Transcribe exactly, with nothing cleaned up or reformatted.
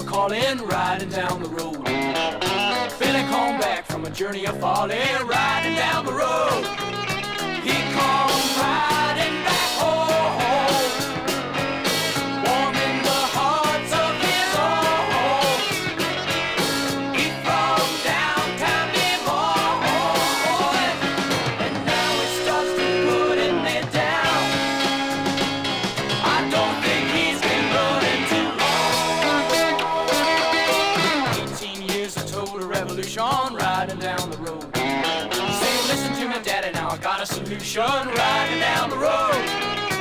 a calling, riding down the road. Billy come back from a journey of folly, riding down the road. He come riding back home, warming the hearts of his own. He from downtown Lemoyne, and now it starts to putting me down. I don't think he's been running too long. Eighteen years of total revolution, riding down the road. Say, listen to me, daddy, now I got a solution, riding down the road.